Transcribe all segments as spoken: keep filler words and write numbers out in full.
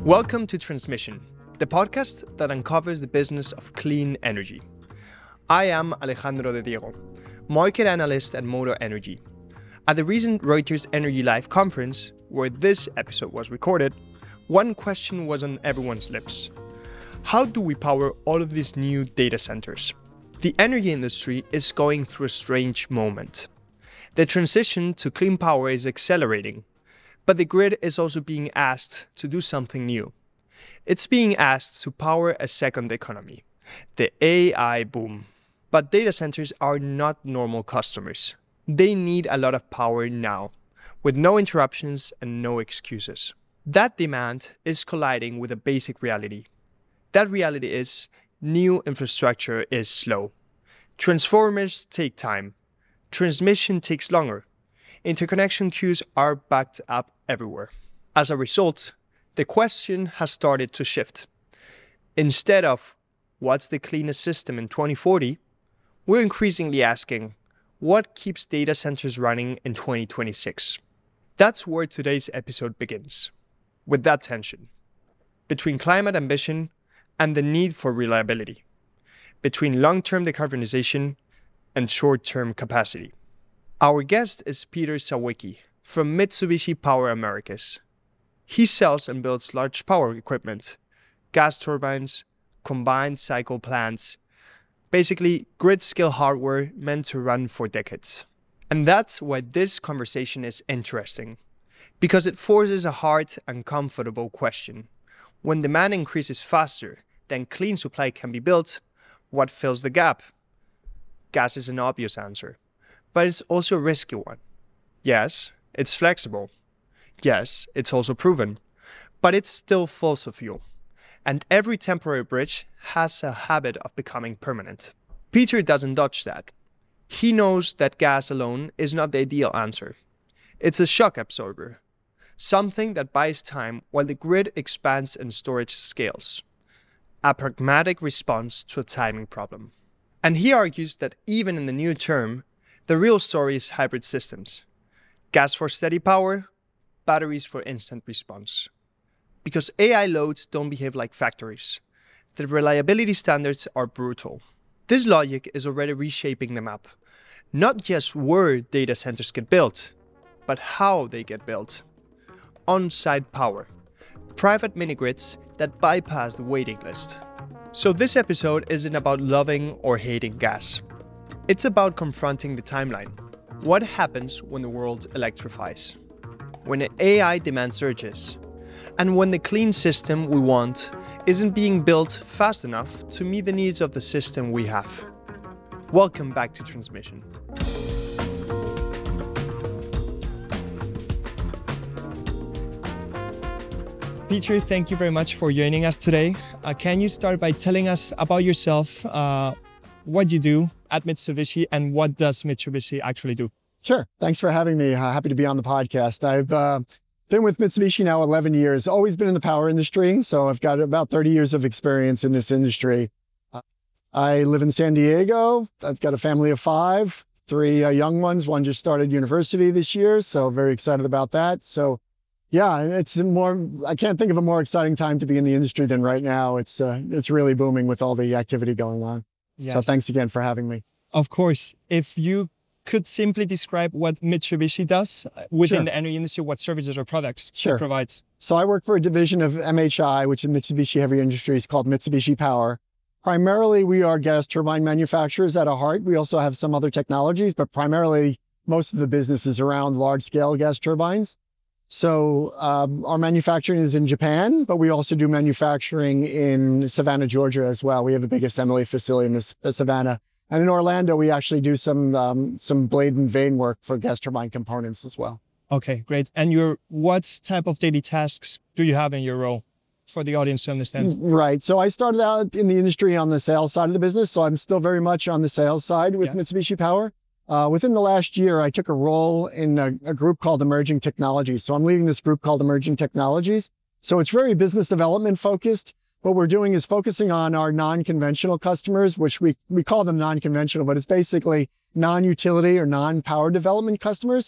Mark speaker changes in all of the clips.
Speaker 1: Welcome to Transmission, the podcast that uncovers the business of clean energy. I am Alejandro de Diego, market analyst at Motor Energy. At the recent Reuters Energy Live conference, where this episode was recorded, one question was on everyone's lips. How do we power all of these new data centers? The energy industry is going through a strange moment. The transition to clean power is accelerating, but the grid is also being asked to do something new. It's being asked to power a second economy, the A I boom. But data centers are not normal customers. They need a lot of power now, with no interruptions and no excuses. That demand is colliding with a basic reality. That reality is new infrastructure is slow. Transformers take time. Transmission takes longer. Interconnection queues are backed up everywhere. As a result, the question has started to shift. Instead of what's the cleanest system in twenty forty, we're increasingly asking what keeps data centers running in twenty twenty-six. That's where today's episode begins, with that tension between climate ambition and the need for reliability, between long-term decarbonization and short-term capacity. Our guest is Peter Sawicki from Mitsubishi Power Americas. He sells and builds large power equipment, gas turbines, combined cycle plants, basically grid-scale hardware meant to run for decades. And that's why this conversation is interesting, because it forces a hard and comfortable question. When demand increases faster than clean supply can be built, what fills the gap? Gas is an obvious answer, but it's also a risky one. Yes, it's flexible. Yes, it's also proven, but it's still fossil fuel. And every temporary bridge has a habit of becoming permanent. Peter doesn't dodge that. He knows that gas alone is not the ideal answer. It's a shock absorber, something that buys time while the grid expands and storage scales. A pragmatic response to a timing problem. And he argues that even in the near term, the real story is hybrid systems. Gas for steady power, batteries for instant response. Because A I loads don't behave like factories. The reliability standards are brutal. This logic is already reshaping the map. Not just where data centers get built, but how they get built. On-site power. Private mini-grids that bypass the waiting list. So this episode isn't about loving or hating gas. It's about confronting the timeline. What happens when the world electrifies? When A I demand surges? And when the clean system we want isn't being built fast enough to meet the needs of the system we have? Welcome back to Transmission. Peter, thank you very much for joining us today. Uh, can you start by telling us about yourself, uh, what you do at Mitsubishi, and what does Mitsubishi actually do?
Speaker 2: Sure. Thanks for having me. Uh, happy to be on the podcast. I've uh, been with Mitsubishi now eleven years, always been in the power industry. So I've got about thirty years of experience in this industry. Uh, I live in San Diego. I've got a family of five, three uh, young ones. One just started university this year, so very excited about that. So yeah, it's more, I can't think of a more exciting time to be in the industry than right now. It's uh, it's really booming with all the activity going on. Yeah. So thanks again for having me.
Speaker 1: Of course. If you could simply describe what Mitsubishi does within
Speaker 2: Sure.
Speaker 1: the energy industry, what services or products
Speaker 2: Sure.
Speaker 1: it provides.
Speaker 2: So I work for a division of M H I, which is Mitsubishi Heavy Industries, called Mitsubishi Power. Primarily, we are gas turbine manufacturers at our heart. We also have some other technologies, but primarily most of the business is around large-scale gas turbines. So um, our manufacturing is in Japan, but we also do manufacturing in Savannah, Georgia as well. We have the big assembly facility in Savannah. And in Orlando, we actually do some um, some blade and vane work for gas turbine components as well.
Speaker 1: Okay, great. And your what type of daily tasks do you have in your role for the audience to understand?
Speaker 2: Right. So I started out in the industry on the sales side of the business. So I'm still very much on the sales side with
Speaker 1: Yes.
Speaker 2: Mitsubishi Power. Uh, within the last year, I took a role in a, a group called Emerging Technologies. So I'm leading this group called Emerging Technologies. So it's very business development focused. What we're doing is focusing on our non-conventional customers, which we, we call them non-conventional, but it's basically non-utility or non-power development customers.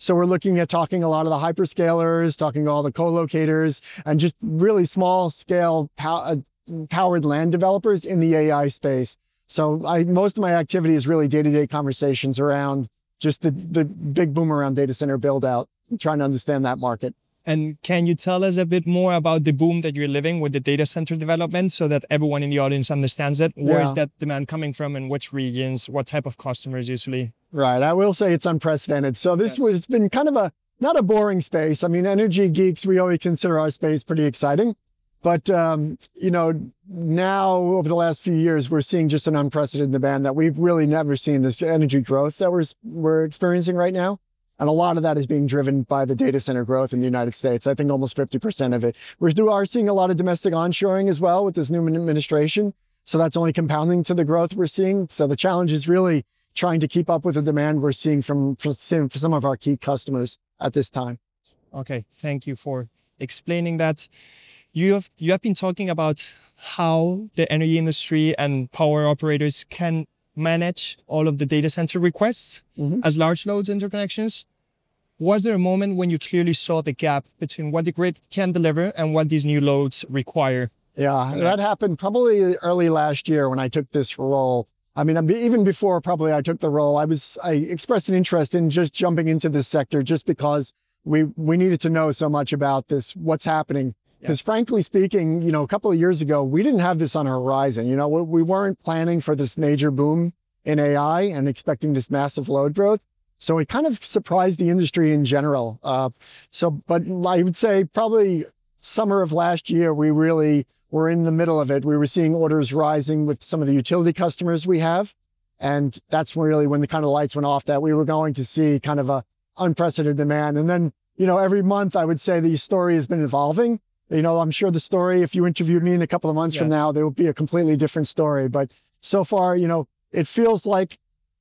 Speaker 2: So we're looking at talking a lot of the hyperscalers, talking to all the co-locators, and just really small scale pow- uh, powered land developers in the A I space. So I, most of my activity is really day-to-day conversations around just the, the big boom around data center build out, trying to understand that market.
Speaker 1: And can you tell us a bit more about the boom that you're living with the data center development so that everyone in the audience understands it? Where
Speaker 2: Yeah.
Speaker 1: is that demand coming from, and which regions? What type of customers usually?
Speaker 2: Right. I will say it's unprecedented. So this
Speaker 1: Yes.
Speaker 2: was been kind of a, not a boring space. I mean, energy geeks, we always consider our space pretty exciting. But, um, you know, now over the last few years, we're seeing just an unprecedented demand that we've really never seen, this energy growth that we're, we're experiencing right now. And a lot of that is being driven by the data center growth in the United States. I think almost fifty percent of it. We are seeing a lot of domestic onshoring as well with this new administration. So that's only compounding to the growth we're seeing. So the challenge is really trying to keep up with the demand we're seeing from, from some of our key customers at this time.
Speaker 1: Okay, thank you for explaining that. You have, you have been talking about how the energy industry and power operators can manage all of the data center requests
Speaker 2: Mm-hmm.
Speaker 1: as large loads interconnections. Was there a moment when you clearly saw the gap between what the grid can deliver and what these new loads require?
Speaker 2: Yeah, that happened probably early last year when I took this role. I mean, even before probably I took the role, I was I expressed an interest in just jumping into this sector just because we we needed to know so much about this, what's happening. Because
Speaker 1: Yes.
Speaker 2: frankly speaking, you know, a couple of years ago, we didn't have this on our horizon. You know, we, we weren't planning for this major boom in A I and expecting this massive load growth. So it kind of surprised the industry in general. Uh, so, but I would say probably summer of last year, we really were in the middle of it. We were seeing orders rising with some of the utility customers we have. And that's really when the kind of lights went off that we were going to see kind of a unprecedented demand. And then, you know, every month I would say the story has been evolving. You know, I'm sure the story, if you interviewed me in a couple of months
Speaker 1: Yeah.
Speaker 2: from now, there will be a completely different story. But so far, you know, it feels like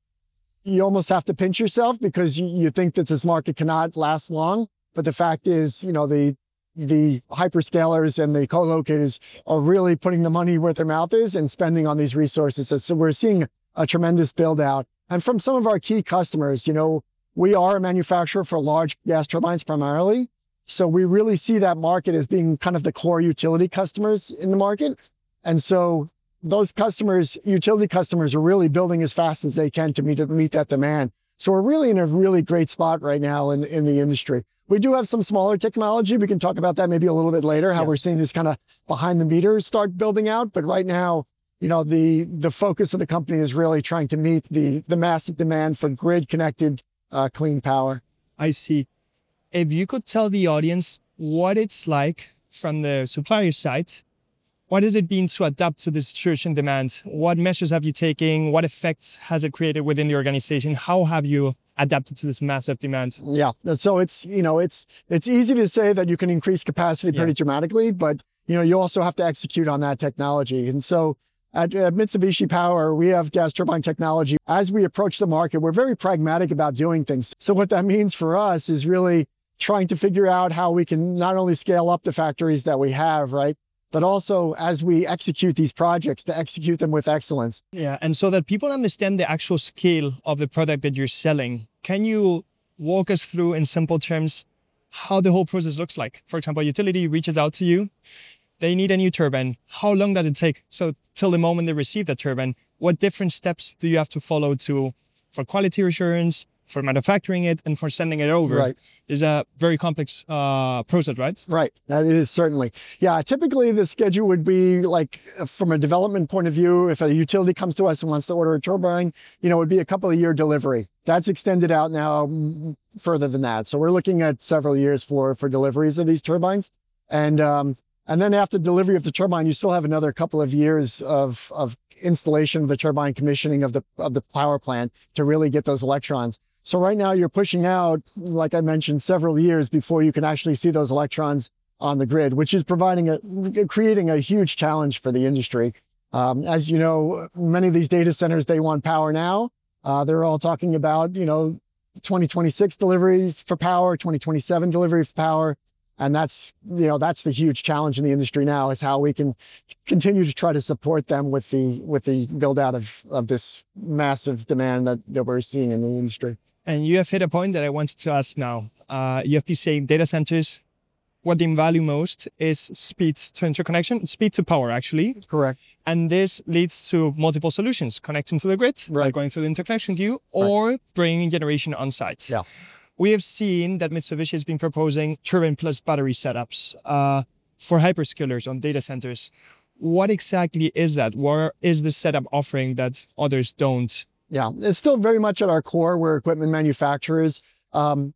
Speaker 2: you almost have to pinch yourself because you, you think that this market cannot last long. But the fact is, you know, the the hyperscalers and the co-locators are really putting the money where their mouth is and spending on these resources. So, so we're seeing a tremendous build out. And from some of our key customers, you know, we are a manufacturer for large gas turbines primarily. So we really see that market as being kind of the core utility customers in the market. And so those customers, utility customers, are really building as fast as they can to meet, to meet that demand. So we're really in a really great spot right now in, in the industry. We do have some smaller technology. We can talk about that maybe a little bit later, how
Speaker 1: Yes.
Speaker 2: we're seeing this kind of behind the meter start building out. But right now, you know, the, the focus of the company is really trying to meet the, the massive demand for grid connected uh, clean power.
Speaker 1: I see. If you could tell the audience what it's like from the supplier side, what has it been to adapt to this surge in demand? What measures have you taken? What effects has it created within the organization? How have you adapted to this massive demand?
Speaker 2: Yeah. So it's, you know, it's, it's easy to say that you can increase capacity pretty
Speaker 1: Yeah.
Speaker 2: dramatically, but, you know, you also have to execute on that technology. And so at, at Mitsubishi Power, we have gas turbine technology. As we approach the market, we're very pragmatic about doing things. So what that means for us is really trying to figure out how we can not only scale up the factories that we have, right? But also as we execute these projects to execute them with excellence.
Speaker 1: Yeah, and so that people understand the actual scale of the product that you're selling, can you walk us through in simple terms how the whole process looks like? For example, a utility reaches out to you, they need a new turbine. How long does it take? So till the moment they receive that turbine, what different steps do you have to follow to for quality assurance, for manufacturing it, and for sending it over?
Speaker 2: Right.
Speaker 1: Is a very complex uh, process, right?
Speaker 2: Right. That is certainly. Yeah. Typically the schedule would be like from a development point of view, if a utility comes to us and wants to order a turbine, you know, it would be a couple of year delivery. That's extended out now mm, further than that. So we're looking at several years for, for deliveries of these turbines. And, um, and then after delivery of the turbine, you still have another couple of years of, of installation of the turbine, commissioning of the, of the power plant to really get those electrons. So right now you're pushing out, like I mentioned, several years before you can actually see those electrons on the grid, which is providing a, creating a huge challenge for the industry. Um, as you know, many of these data centers, they want power now. Uh, they're all talking about, you know, twenty twenty-six delivery for power, twenty twenty-seven delivery for power. And that's, you know, that's the huge challenge in the industry now, is how we can continue to try to support them with the, with the build out of, of this massive demand that, that we're seeing in the industry.
Speaker 1: And you have hit a point that I wanted to ask now. Uh, you have been saying data centers, what they value most is speed to interconnection, speed to power, actually.
Speaker 2: Correct.
Speaker 1: And this leads to multiple solutions, connecting to the grid,
Speaker 2: right.
Speaker 1: like going through the interconnection queue, or right. bringing generation on site.
Speaker 2: Yeah.
Speaker 1: We have seen that Mitsubishi has been proposing turbine plus battery setups uh, for hyperscalers on data centers. What exactly is that? Where is the setup offering that others don't?
Speaker 2: Yeah, it's still very much at our core. We're equipment manufacturers. Um,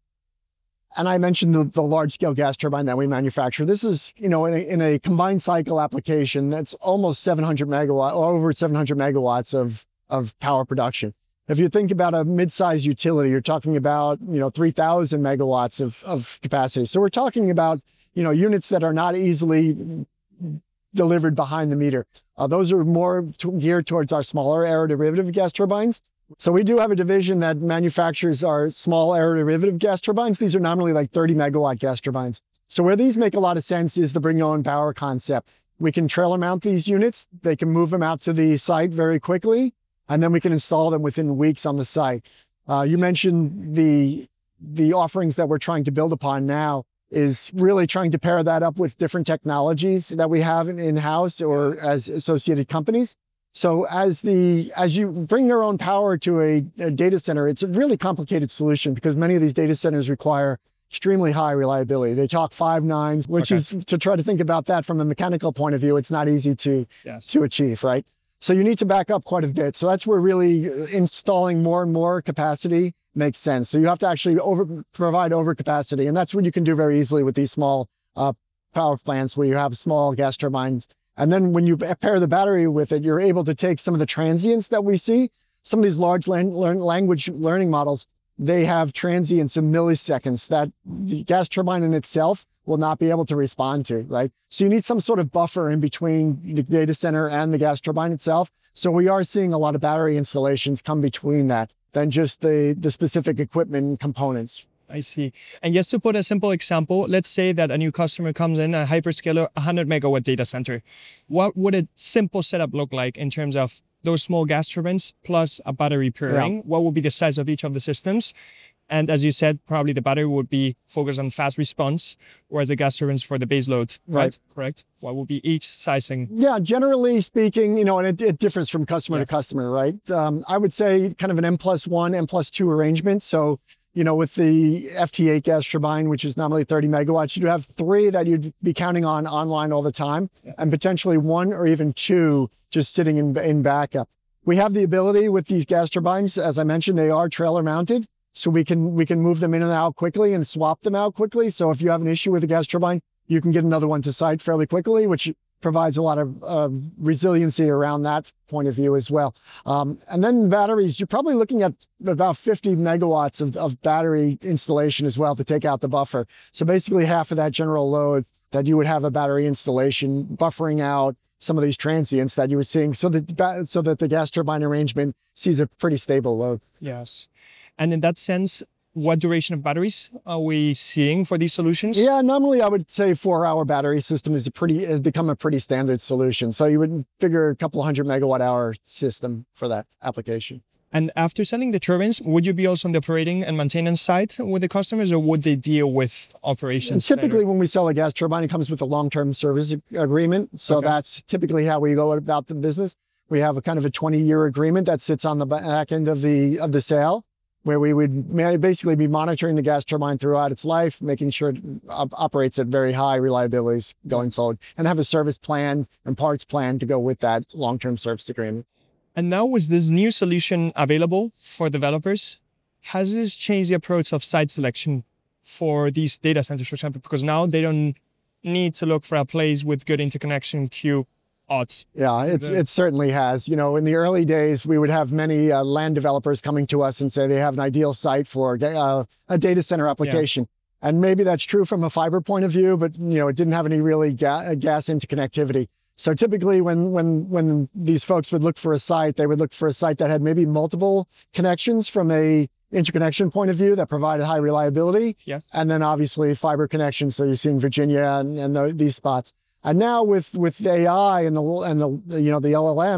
Speaker 2: and I mentioned the, the large-scale gas turbine that we manufacture. This is, you know, in a, in a combined cycle application, that's almost seven hundred megawatt, or over seven hundred megawatts of, of power production. If you think about a mid-sized utility, you're talking about, you know, three thousand megawatts of, of capacity. So we're talking about, you know, units that are not easily delivered behind the meter. Uh, those are more to, geared towards our smaller aeroderivative gas turbines. So we do have a division that manufactures our small aeroderivative gas turbines. These are normally like thirty megawatt gas turbines. So where these make a lot of sense is the bring your own power concept. We can trailer mount these units. They can move them out to the site very quickly, and then we can install them within weeks on the site. Uh, you mentioned the, the offerings that we're trying to build upon now is really trying to pair that up with different technologies that we have in-house or as associated companies. So as the as you bring your own power to a, a data center, it's a really complicated solution because many of these data centers require extremely high reliability. They talk five nines, which okay. is, to try to think about that from a mechanical point of view, it's not easy to, yes. to achieve, right? So you need to back up quite a bit. So that's where really installing more and more capacity makes sense. So you have to actually over provide overcapacity. And that's what you can do very easily with these small uh, power plants where you have small gas turbines. And then when you pair the battery with it, you're able to take some of the transients that we see. Some of these large lang learn language learning models, they have transients in milliseconds that the gas turbine in itself will not be able to respond to, right? So you need some sort of buffer in between the data center and the gas turbine itself. So we are seeing a lot of battery installations come between that than just the, the specific equipment components.
Speaker 1: I see. And just to put a simple example, let's say that a new customer comes in, a hyperscaler, one hundred megawatt data center. What would a simple setup look like in terms of those small gas turbines plus a battery pairing? Yeah. What would be the size of each of the systems? And as you said, probably the battery would be focused on fast response, whereas the gas turbines for the base load, right? right? Correct? What would be each sizing?
Speaker 2: Yeah, generally speaking, you know, and it, it differs from customer yeah. to customer, right? Um, I would say kind of an M plus one, M plus two arrangement. So, you know, with the F T eight gas turbine, which is normally thirty megawatts, you'd have three that you'd be counting on online all the time, yeah. and potentially one or even two just sitting in, in backup. We have the ability with these gas turbines, as I mentioned, they are trailer mounted. So we can we can move them in and out quickly and swap them out quickly. So if you have an issue with a gas turbine, you can get another one to site fairly quickly, which provides a lot of uh, resiliency around that point of view as well. Um, and then batteries, you're probably looking at about fifty megawatts of, of battery installation as well to take out the buffer. So basically half of that general load that you would have a battery installation buffering out some of these transients that you were seeing so that, so that the gas turbine arrangement sees a pretty stable load.
Speaker 1: Yes. And in that sense, what duration of batteries are we seeing for these solutions?
Speaker 2: Yeah, normally I would say four-hour battery system is a pretty has become a pretty standard solution. So you would figure a couple of hundred megawatt hour system for that application.
Speaker 1: And after selling the turbines, would you be also on the operating and maintenance side with the customers, or would they deal with operations?
Speaker 2: And typically,
Speaker 1: later?
Speaker 2: when we sell a gas turbine, it comes with a long-term service agreement. So okay. that's typically how we go about the business. We have a kind of a twenty-year agreement that sits on the back end of the of the sale, where we would basically be monitoring the gas turbine throughout its life, making sure it op operates at very high reliabilities going forward, and have a service plan and parts plan to go with that long-term service agreement.
Speaker 1: And now with this new solution available for developers, has this changed the approach of site selection for these data centers, for example? Because now they don't need to look for a place with good interconnection queue odds.
Speaker 2: Yeah, it's, it certainly has. You know, in the early days, we would have many uh, land developers coming to us and say they have an ideal site for uh, a data center application. Yeah. And maybe that's true from a fiber point of view, but, you know, it didn't have any really ga gas interconnectivity. So typically when, when, when these folks would look for a site, they would look for a site that had maybe multiple connections from a interconnection point of view that provided high reliability.
Speaker 1: Yes. And
Speaker 2: then obviously fiber connections. So you're seeing Virginia and, and the, these spots. And now with, with A I and the, and the, you know, the L L Ms,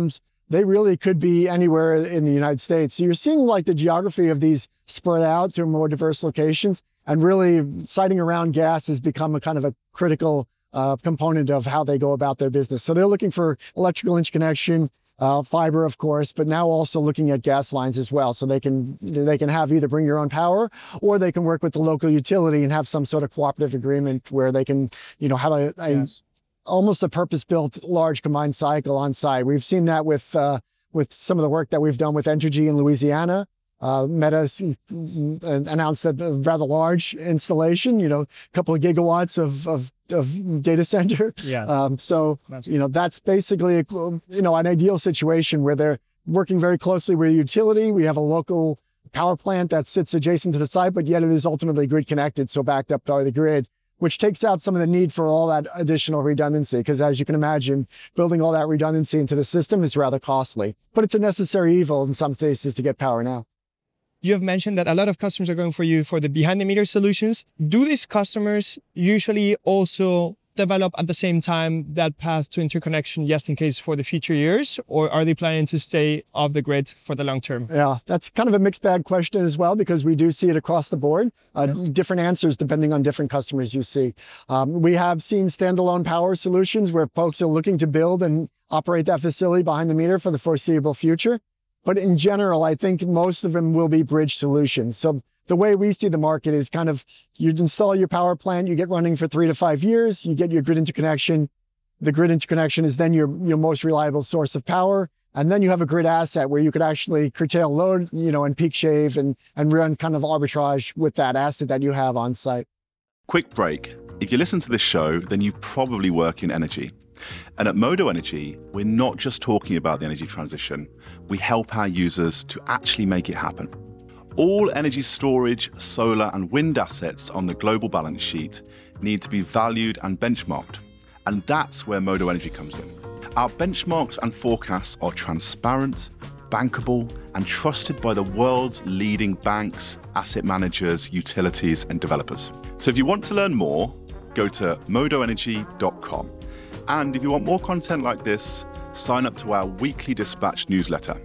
Speaker 2: they really could be anywhere in the United States. So you're seeing like the geography of these spread out to more diverse locations, and really siting around gas has become a kind of a critical uh, component of how they go about their business. So they're looking for electrical interconnection, uh, fiber, of course, but now also looking at gas lines as well. So they can they can have either bring your own power, or they can work with the local utility and have some sort of cooperative agreement where they can, you know, have a, a yes. almost a purpose-built large combined cycle on site. We've seen that with uh, with some of the work that we've done with Entergy in Louisiana. Uh, Meta's announced that a rather large installation, you know, a couple of gigawatts of, of, of data center.
Speaker 1: Yes.
Speaker 2: Um, so, you know, that's basically, a, you know, an ideal situation where they're working very closely with a utility. We have a local power plant that sits adjacent to the site, but yet it is ultimately grid connected, so backed up by the grid, which takes out some of the need for all that additional redundancy. Because as you can imagine, building all that redundancy into the system is rather costly, but it's a necessary evil in some cases to get power now.
Speaker 1: You have mentioned that a lot of customers are going for you for the behind-the-meter solutions. Do these customers usually also develop at the same time that path to interconnection just in case for the future years, or are they planning to stay off the grid for the long term?
Speaker 2: Yeah, that's kind of a mixed bag question as well, because we do see it across the board, uh, yes. different answers depending on different customers you see. Um, we have seen standalone power solutions where folks are looking to build and operate that facility behind the meter for the foreseeable future. But in general, I think most of them will be bridge solutions. So the way we see the market is kind of, you install your power plant, you get running for three to five years, you get your grid interconnection. The grid interconnection is then your, your most reliable source of power. And then you have a grid asset where you could actually curtail load, you know, and peak shave and, and run kind of arbitrage with that asset that you have on site.
Speaker 3: Quick break. If you listen to this show, then you probably work in energy. And at Modo Energy, we're not just talking about the energy transition. We help our users to actually make it happen. All energy storage, solar and wind assets on the global balance sheet need to be valued and benchmarked. And that's where Modo Energy comes in. Our benchmarks and forecasts are transparent, bankable, and trusted by the world's leading banks, asset managers, utilities, and developers. So if you want to learn more, go to modo energy dot com. And if you want more content like this, sign up to our weekly dispatch newsletter.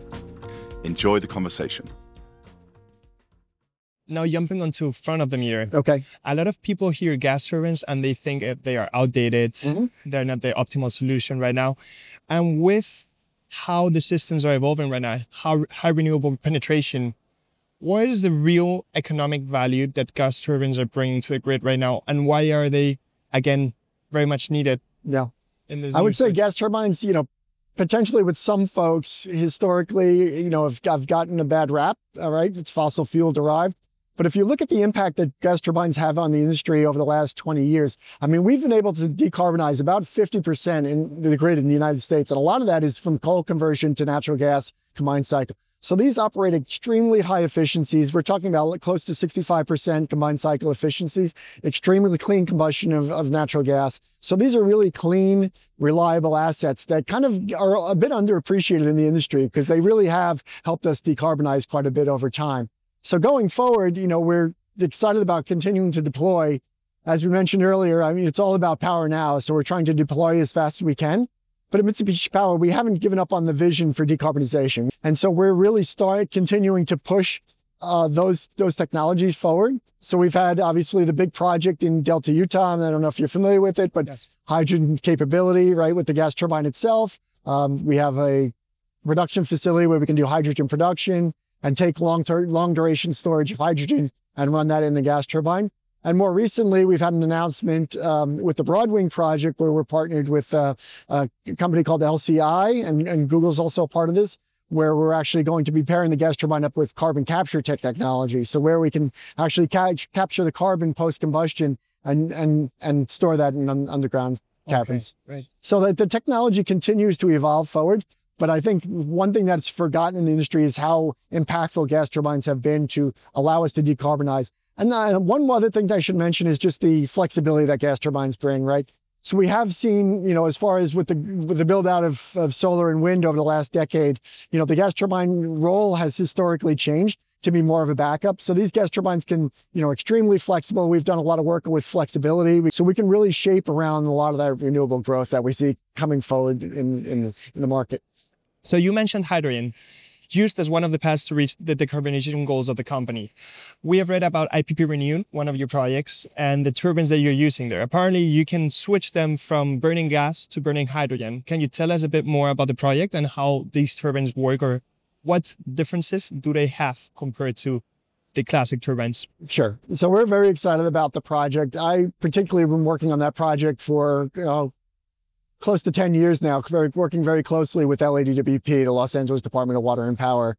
Speaker 3: Enjoy the conversation.
Speaker 1: Now jumping onto front of the meter.
Speaker 2: Okay.
Speaker 1: A lot of people hear gas turbines and they think they are outdated. Mm-hmm. They're not the optimal solution right now. And with how the systems are evolving right now, how high renewable penetration, what is the real economic value that gas turbines are bringing to the grid right now? And why are they, again, very much needed?
Speaker 2: Yeah. I would say gas turbines, you know, potentially with some folks historically, you know, have, have gotten a bad rap, all right? It's fossil fuel derived. But if you look at the impact that gas turbines have on the industry over the last twenty years, I mean, we've been able to decarbonize about fifty percent in the grid in the United States. And a lot of that is from coal conversion to natural gas combined cycle. So these operate extremely high efficiencies. We're talking about close to sixty-five percent combined cycle efficiencies, extremely clean combustion of, of natural gas. So these are really clean, reliable assets that kind of are a bit underappreciated in the industry because they really have helped us decarbonize quite a bit over time. So going forward, you know, we're excited about continuing to deploy. As we mentioned earlier, I mean, it's all about power now. So we're trying to deploy as fast as we can. But at Mitsubishi Power, we haven't given up on the vision for decarbonization. And so we're really start continuing to push uh, those, those technologies forward. So we've had obviously the big project in Delta, Utah, and I don't know if you're familiar with it, but yes. Hydrogen capability, right, with the gas turbine itself. Um, we have a production facility where we can do hydrogen production and take long, long duration storage of hydrogen and run that in the gas turbine. And more recently, we've had an announcement um, with the Broadwing project where we're partnered with uh, a company called L C I, and, and Google's also a part of this, where we're actually going to be pairing the gas turbine up with carbon capture technology. So where we can actually ca capture the carbon post-combustion and, and, and store that in un underground caverns.
Speaker 1: Okay, right.
Speaker 2: So that the technology continues to evolve forward. But I think one thing that's forgotten in the industry is how impactful gas turbines have been to allow us to decarbonize. And uh, one other thing that I should mention is just the flexibility that gas turbines bring, right? So we have seen, you know, as far as with the with the build out of, of solar and wind over the last decade, you know, the gas turbine role has historically changed to be more of a backup. So these gas turbines can, you know, extremely flexible. We've done a lot of work with flexibility. So we can really shape around a lot of that renewable growth that we see coming forward in, in, in the market.
Speaker 1: So you mentioned hydrogen, used as one of the paths to reach the decarbonization goals of the company. We have read about I P P Renewed, one of your projects, and the turbines that you're using there. Apparently, you can switch them from burning gas to burning hydrogen. Can you tell us a bit more about the project and how these turbines work, or what differences do they have compared to the classic turbines?
Speaker 2: Sure. So we're very excited about the project. I particularly have been working on that project for you know, close to ten years now, very, working very closely with L A D W P, the Los Angeles Department of Water and Power.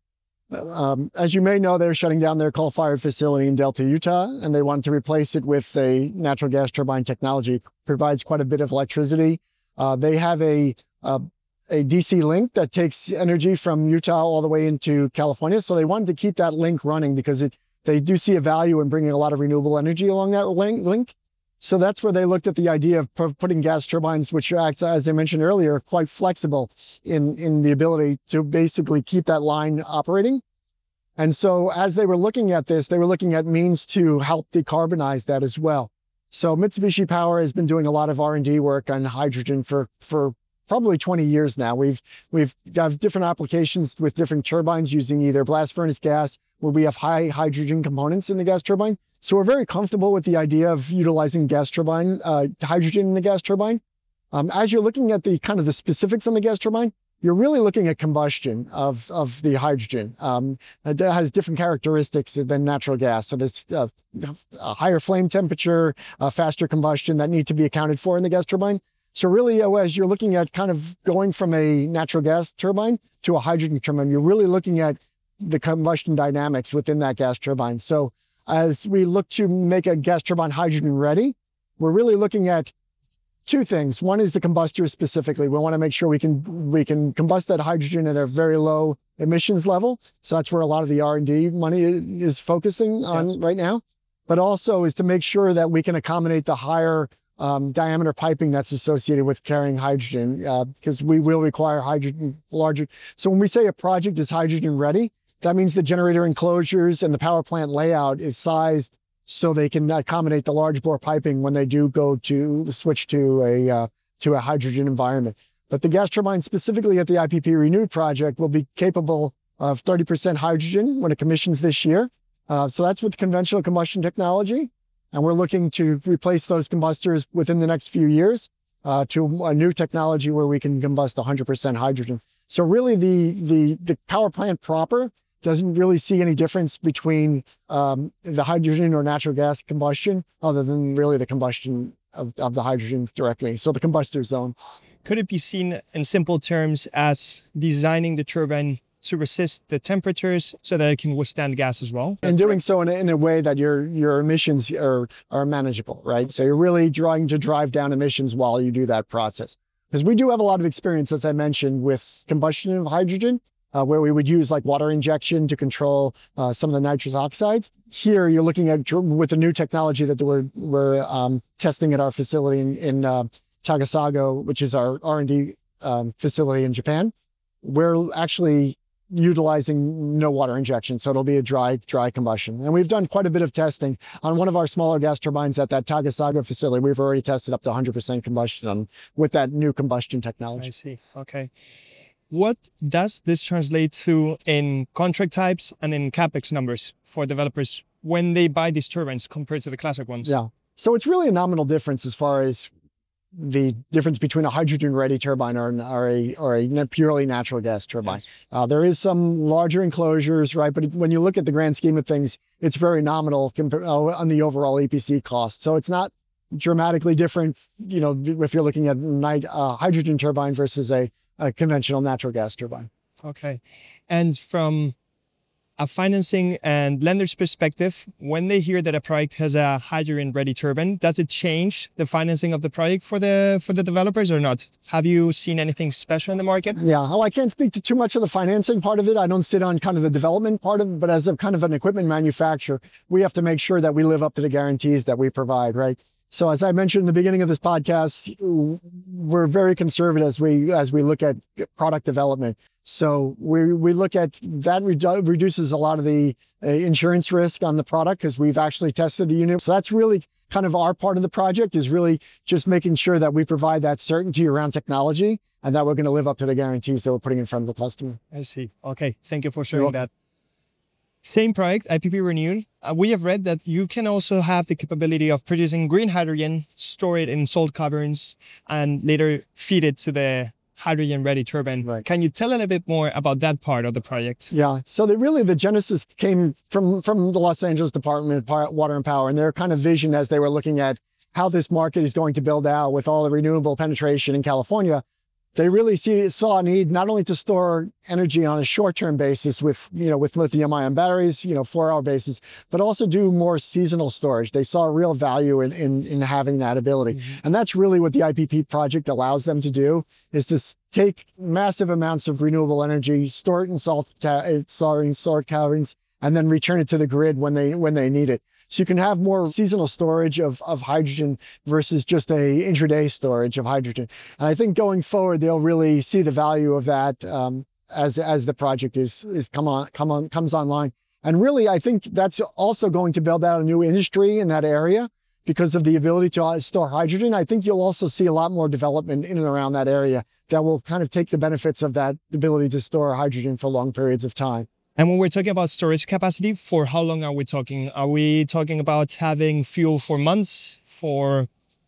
Speaker 2: Um, as you may know, they're shutting down their coal-fired facility in Delta, Utah, and they wanted to replace it with a natural gas turbine technology. It provides quite a bit of electricity. Uh, they have a, a, a D C link that takes energy from Utah all the way into California. So they wanted to keep that link running because it, they do see a value in bringing a lot of renewable energy along that link. So that's where they looked at the idea of putting gas turbines, which are, as I mentioned earlier, quite flexible in, in the ability to basically keep that line operating. And so as they were looking at this, they were looking at means to help decarbonize that as well. So Mitsubishi Power has been doing a lot of R and D work on hydrogen for, for probably twenty years now. We've, we've got different applications with different turbines using either blast furnace gas, where we have high hydrogen components in the gas turbine. So we're very comfortable with the idea of utilizing gas turbine, uh, hydrogen in the gas turbine. Um, as you're looking at the kind of the specifics on the gas turbine, you're really looking at combustion of, of the hydrogen. Um, it has different characteristics than natural gas. So there's uh, a higher flame temperature, uh, faster combustion that need to be accounted for in the gas turbine. So really, as you're looking at kind of going from a natural gas turbine to a hydrogen turbine, you're really looking at the combustion dynamics within that gas turbine. So as we look to make a gas turbine hydrogen ready, we're really looking at two things. One is the combustor specifically. We want to make sure we can we can combust that hydrogen at a very low emissions level. So that's where a lot of the R and D money is focusing on yes. right now. But also is to make sure that we can accommodate the higher um, diameter piping that's associated with carrying hydrogen, because uh, we will require hydrogen larger. So when we say a project is hydrogen ready, that means the generator enclosures and the power plant layout is sized so they can accommodate the large bore piping when they do go to switch to a uh, to a hydrogen environment. But the gas turbine specifically at the I P P Renewed project will be capable of thirty percent hydrogen when it commissions this year. Uh, so that's with conventional combustion technology. And we're looking to replace those combustors within the next few years uh, to a new technology where we can combust one hundred percent hydrogen. So really the, the, the power plant proper doesn't really see any difference between um, the hydrogen or natural gas combustion other than really the combustion of, of the hydrogen directly. So the combustor zone.
Speaker 1: Could it be seen in simple terms as designing the turbine to resist the temperatures so that it can withstand gas as well?
Speaker 2: And doing so in a, in a way that your, your emissions are, are manageable, right? So you're really trying to drive down emissions while you do that process. Because we do have a lot of experience, as I mentioned, with combustion of hydrogen, uh, where we would use like water injection to control uh, some of the nitrous oxides. Here, you're looking at with the new technology that we're, we're um, testing at our facility in, in uh, Takasago, which is our R and D um, facility in Japan. We're actually utilizing no water injection, so it'll be a dry, dry combustion. And we've done quite a bit of testing on one of our smaller gas turbines at that Takasago facility. We've already tested up to one hundred percent combustion on, with that new combustion technology.
Speaker 1: I see. Okay. What does this translate to in contract types and in CapEx numbers for developers when they buy these turbines compared to the classic ones?
Speaker 2: Yeah. So it's really a nominal difference as far as the difference between a hydrogen-ready turbine or, or, a, or a purely natural gas turbine. Yes. Uh, there is some larger enclosures, right? But when you look at the grand scheme of things, it's very nominal on the overall E P C cost. So it's not dramatically different, you know, if you're looking at a uh, hydrogen turbine versus a, a conventional natural gas turbine.
Speaker 1: Okay. And from a financing and lender's perspective, when they hear that a project has a hydrogen-ready turbine, does it change the financing of the project for the for the developers or not? Have you seen anything special in the market?
Speaker 2: Yeah, oh, I can't speak to too much of the financing part of it. I don't sit on kind of the development part of it, but as a kind of an equipment manufacturer, we have to make sure that we live up to the guarantees that we provide, right? So as I mentioned in the beginning of this podcast, we're very conservative as we as we look at product development. So we we look at that redu reduces a lot of the uh, insurance risk on the product because we've actually tested the unit. So that's really kind of our part of the project is really just making sure that we provide that certainty around technology and that we're going to live up to the guarantees that we're putting in front of the customer.
Speaker 1: I see. Okay. Thank you for sharing that. Same project, I P P Renewed. Uh, we have read that you can also have the capability of producing green hydrogen, store it in salt caverns, and later feed it to the hydrogen-ready turbine.
Speaker 2: Right.
Speaker 1: Can you tell a little bit more about that part of the project?
Speaker 2: Yeah, so the, really the genesis came from, from the Los Angeles Department of Water and Power, and their kind of vision as they were looking at how this market is going to build out with all the renewable penetration in California. They really see, saw a need not only to store energy on a short-term basis with, you know, with lithium-ion batteries, you know, four-hour basis, but also do more seasonal storage. They saw real value in, in, in having that ability. Mm-hmm. And that's really what the I P P project allows them to do, is to take massive amounts of renewable energy, store it in salt, sorry, in salt caverns, and then return it to the grid when they, when they need it. So you can have more seasonal storage of, of hydrogen versus just a intraday storage of hydrogen. And I think going forward, they'll really see the value of that um, as, as the project is, is come on, come on, comes online. And really, I think that's also going to build out a new industry in that area because of the ability to store hydrogen. I think you'll also see a lot more development in and around that area that will kind of take the benefits of that ability to store hydrogen for long periods of time.
Speaker 1: And when we're talking about storage capacity, for how long are we talking? Are we talking about having fuel for months, for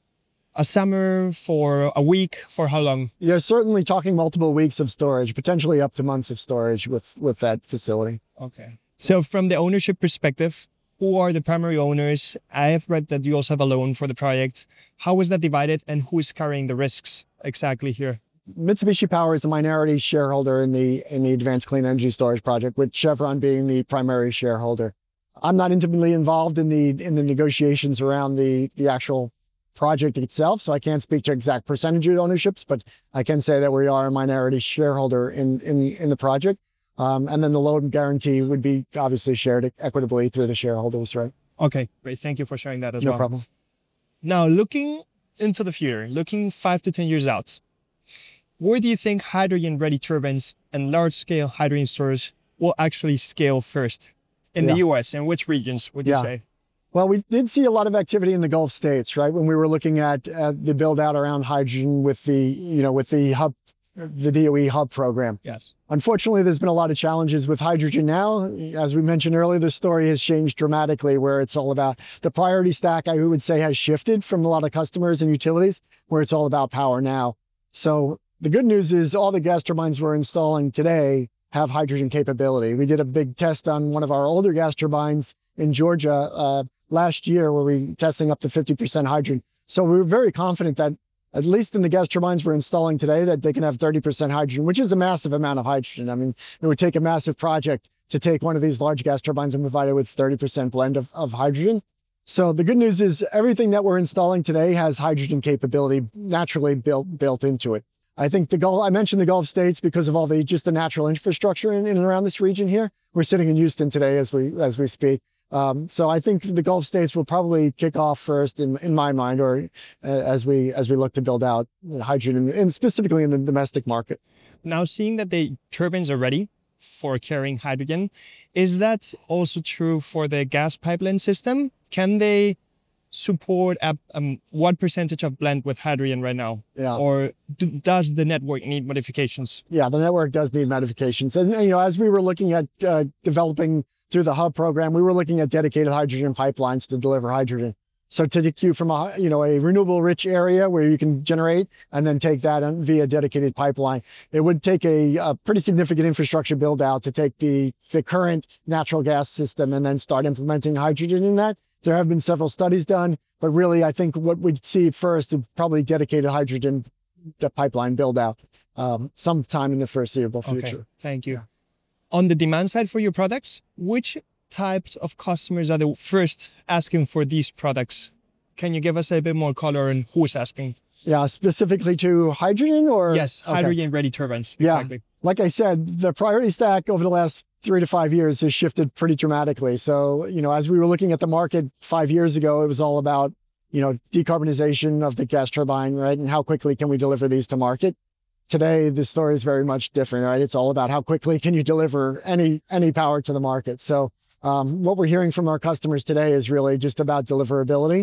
Speaker 1: a summer, for a week, for how long?
Speaker 2: You're certainly talking multiple weeks of storage, potentially up to months of storage with, with that facility.
Speaker 1: Okay. So from the ownership perspective, who are the primary owners? I have read that you also have a loan for the project. How is that divided and who is carrying the risks exactly here?
Speaker 2: Mitsubishi Power is a minority shareholder in the in the Advanced Clean Energy Storage project, with Chevron being the primary shareholder. I'm not intimately involved in the in the negotiations around the the actual project itself, so I can't speak to exact percentage of ownerships, but I can say that we are a minority shareholder in in in the project, um, and then the loan guarantee would be obviously shared equitably through the shareholders, right?
Speaker 1: Okay, great. Thank you for sharing that as
Speaker 2: no
Speaker 1: well.
Speaker 2: No problem.
Speaker 1: Now, looking into the future, looking five to ten years out, where do you think hydrogen-ready turbines and large-scale hydrogen storage will actually scale first? In yeah. the U S, and which regions would you
Speaker 2: yeah.
Speaker 1: say?
Speaker 2: Well, we did see a lot of activity in the Gulf states, right? When we were looking at uh, the build-out around hydrogen with the, you know, with the hub, the D O E hub program.
Speaker 1: Yes.
Speaker 2: Unfortunately, there's been a lot of challenges with hydrogen now. As we mentioned earlier, the story has changed dramatically, where it's all about the priority stack, I would say, has shifted from a lot of customers and utilities, where it's all about power now. So the good news is all the gas turbines we're installing today have hydrogen capability. We did a big test on one of our older gas turbines in Georgia uh, last year, where we were testing up to fifty percent hydrogen. So we were very confident that, at least in the gas turbines we're installing today, that they can have thirty percent hydrogen, which is a massive amount of hydrogen. I mean, it would take a massive project to take one of these large gas turbines and provide it with thirty percent blend of, of hydrogen. So the good news is everything that we're installing today has hydrogen capability naturally built, built into it. I think the Gulf, I mentioned the Gulf states because of all the just the natural infrastructure in, in and around this region here. We're sitting in Houston today as we as we speak. Um, so I think the Gulf states will probably kick off first in in my mind, or uh, as we as we look to build out hydrogen, and specifically in the domestic market.
Speaker 1: Now, seeing that the turbines are ready for carrying hydrogen, is that also true for the gas pipeline system? Can they support a, um, what percentage of blend with hydrogen right now?
Speaker 2: Yeah.
Speaker 1: Or do, does the network need modifications?
Speaker 2: Yeah, the network does need modifications. And, you know, as we were looking at uh, developing through the hub program, we were looking at dedicated hydrogen pipelines to deliver hydrogen. So to take you from a, you know, a renewable rich area where you can generate and then take that via dedicated pipeline, it would take a, a pretty significant infrastructure build out to take the, the current natural gas system and then start implementing hydrogen in that. There have been several studies done, but really I think what we'd see first is probably dedicated hydrogen the pipeline build out um, sometime in the foreseeable future.
Speaker 1: Okay, thank you. Yeah. On the demand side for your products, which types of customers are the first asking for these products? Can you give us a bit more color on who's asking?
Speaker 2: Yeah, specifically to hydrogen or?
Speaker 1: Yes, hydrogen ready turbines.
Speaker 2: Yeah,
Speaker 1: exactly.
Speaker 2: Like I said, the priority stack over the last three to five years has shifted pretty dramatically. So, you know, as we were looking at the market five years ago, it was all about, you know, decarbonization of the gas turbine, right? And how quickly can we deliver these to market? Today, the story is very much different, right? It's all about how quickly can you deliver any, any power to the market. So um, what we're hearing from our customers today is really just about deliverability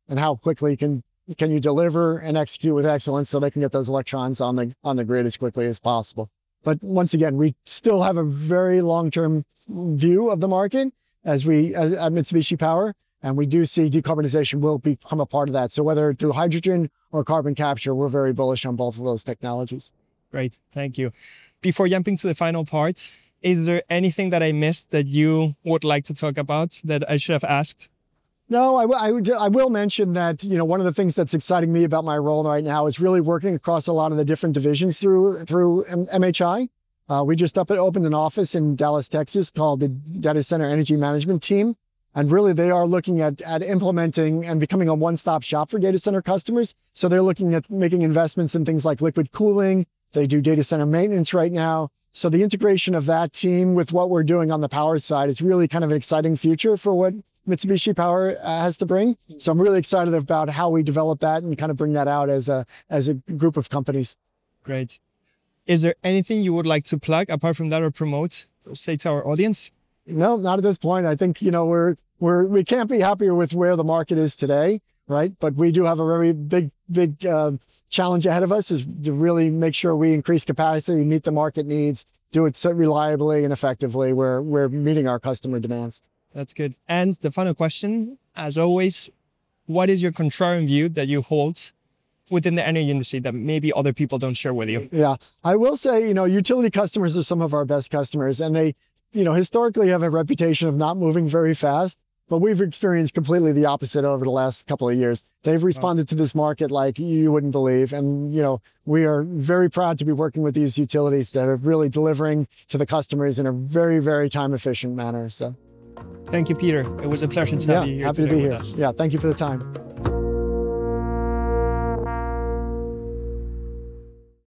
Speaker 2: and how quickly can can you deliver and execute with excellence so they can get those electrons on the on the grid as quickly as possible. But once again, we still have a very long-term view of the market as we as, at Mitsubishi Power, and we do see decarbonization will become a part of that. So whether through hydrogen or carbon capture, we're very bullish on both of those technologies.
Speaker 1: Great, thank you. Before jumping to the final part, is there anything that I missed that you would like to talk about that I should have asked?
Speaker 2: No, I, I, would, I will mention that, you know, one of the things that's exciting me about my role right now is really working across a lot of the different divisions through through M H I. Uh, we just up opened an office in Dallas, Texas called the Data Center Energy Management Team. And really they are looking at, at implementing and becoming a one-stop shop for data center customers. So they're looking at making investments in things like liquid cooling. They do data center maintenance right now. So the integration of that team with what we're doing on the power side is really kind of an exciting future for what Mitsubishi Power uh, has to bring. So I'm really excited about how we develop that and kind of bring that out as a as a group of companies.
Speaker 1: Great. Is there anything you would like to plug apart from that or promote, or say to our audience?
Speaker 2: No, not at this point. I think, you know, we're we're we can't be happier with where the market is today, right? But we do have a very big big uh, challenge ahead of us, is to really make sure we increase capacity, meet the market needs, do it so reliably and effectively. Where we're meeting our customer demands.
Speaker 1: That's good. And the final question, as always, what is your contrarian view that you hold within the energy industry that maybe other people don't share with you?
Speaker 2: Yeah, I will say, you know, utility customers are some of our best customers, and they, you know, historically have a reputation of not moving very fast, but we've experienced completely the opposite over the last couple of years. They've responded to this market like you wouldn't believe. And, you know, we are very proud to be working with these utilities that are really delivering to the customers in a very, very time efficient manner. So.
Speaker 1: Thank you, Peter. It was a pleasure to
Speaker 2: yeah,
Speaker 1: have you here
Speaker 2: happy
Speaker 1: today
Speaker 2: to be
Speaker 1: with
Speaker 2: here.
Speaker 1: us.
Speaker 2: Yeah, thank you for the time.